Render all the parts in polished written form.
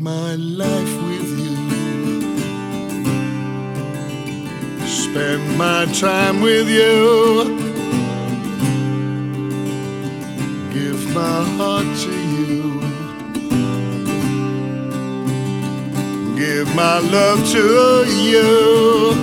my life with you. Spend my time with you. Give my heart to you. Give my love to you.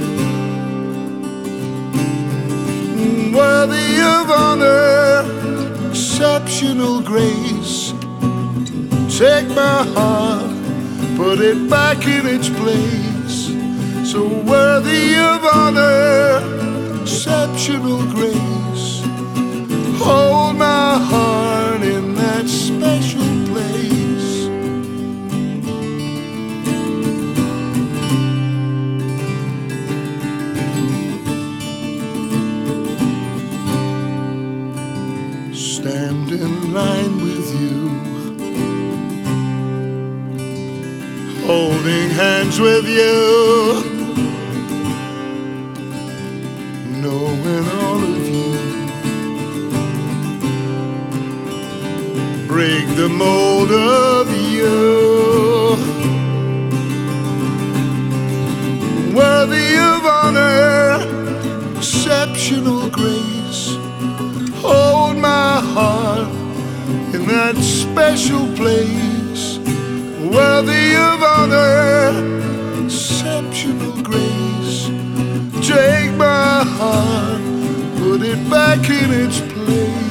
Worthy of honor, exceptional grace. Take my heart, put it back in its place. So worthy of honor, exceptional grace. Hold my heart in that special place. Stand in line with you, holding hands with you, knowing all of you. Break the mold of you. Worthy of honor, exceptional grace. Hold my heart in that special place. Worthy of honor, exceptional grace. Take my heart, put it back in its place.